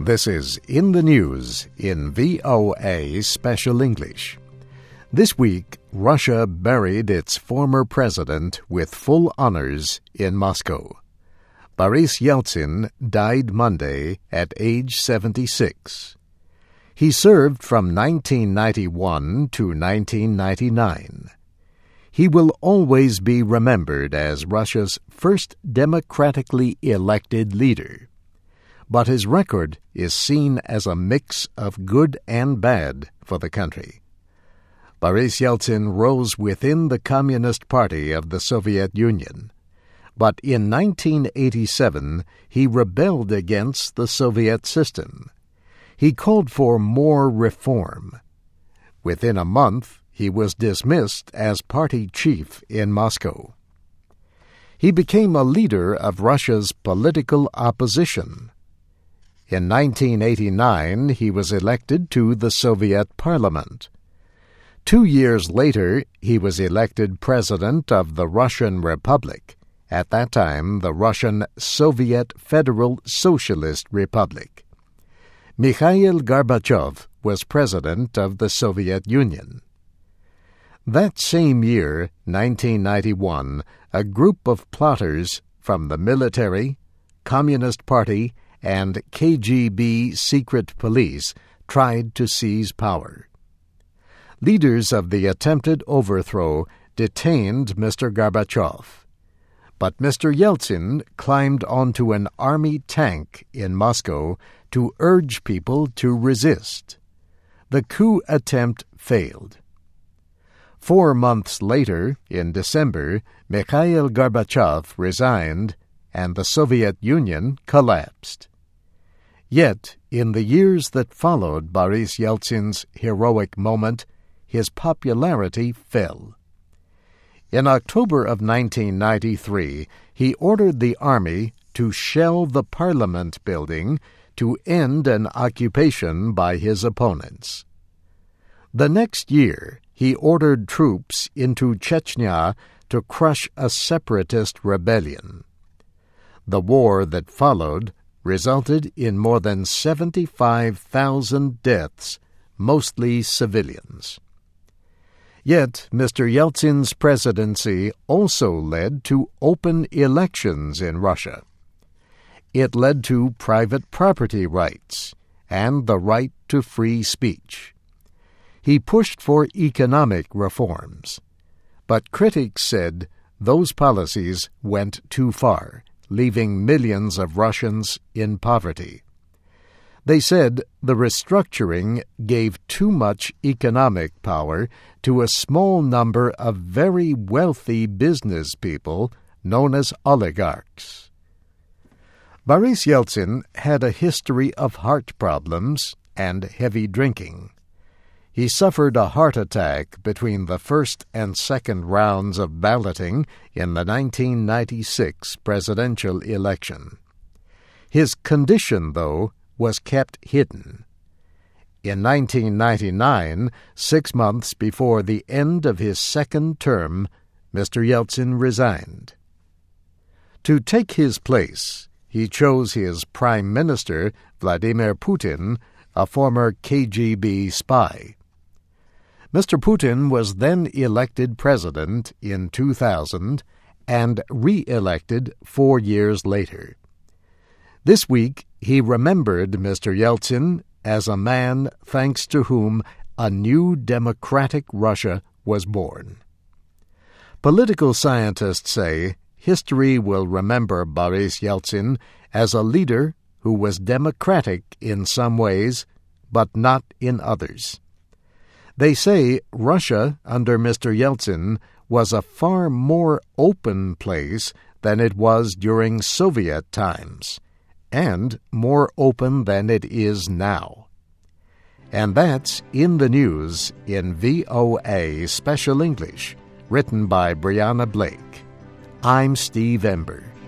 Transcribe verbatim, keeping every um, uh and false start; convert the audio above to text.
This is In the News in V O A Special English. This week, Russia buried its former president with full honors in Moscow. Boris Yeltsin died Monday at age seventy-six. He served from nineteen ninety-one to nineteen ninety-nine. He will always be remembered as Russia's first democratically elected leader. But his record is seen as a mix of good and bad for the country. Boris Yeltsin rose within the Communist Party of the Soviet Union, but in nineteen eighty-seven he rebelled against the Soviet system. He called for more reform. Within a month, he was dismissed as party chief in Moscow. He became a leader of Russia's political opposition. In nineteen eighty-nine, he was elected to the Soviet Parliament. Two years later, he was elected president of the Russian Republic, at that time the Russian Soviet Federal Socialist Republic. Mikhail Gorbachev was president of the Soviet Union. That same year, nineteen ninety-one, a group of plotters from the military, Communist Party, and K G B secret police tried to seize power. Leaders of the attempted overthrow detained Mister Gorbachev, but Mister Yeltsin climbed onto an army tank in Moscow to urge people to resist. The coup attempt failed. Four months later, in December, Mikhail Gorbachev resigned, and the Soviet Union collapsed. Yet, in the years that followed Boris Yeltsin's heroic moment, his popularity fell. In October of nineteen ninety-three, he ordered the army to shell the Parliament building to end an occupation by his opponents. The next year, he ordered troops into Chechnya to crush a separatist rebellion. The war that followed resulted in more than seventy-five thousand deaths, mostly civilians. Yet, Mister Yeltsin's presidency also led to open elections in Russia. It led to private property rights and the right to free speech. He pushed for economic reforms, but critics said those policies went too far, leaving millions of Russians in poverty. They said the restructuring gave too much economic power to a small number of very wealthy business people known as oligarchs. Boris Yeltsin had a history of heart problems and heavy drinking. He suffered a heart attack between the first and second rounds of balloting in the nineteen ninety-six presidential election. His condition, though, was kept hidden. In nineteen ninety-nine, six months before the end of his second term, Mister Yeltsin resigned. To take his place, he chose his Prime Minister, Vladimir Putin, a former K G B spy. Mister Putin was then elected president in two thousand and re-elected four years later. This week, he remembered Mister Yeltsin as a man thanks to whom a new democratic Russia was born. Political scientists say history will remember Boris Yeltsin as a leader who was democratic in some ways, but not in others. They say Russia, under Mister Yeltsin, was a far more open place than it was during Soviet times, and more open than it is now. And that's In the News in V O A Special English, written by Brianna Blake. I'm Steve Ember.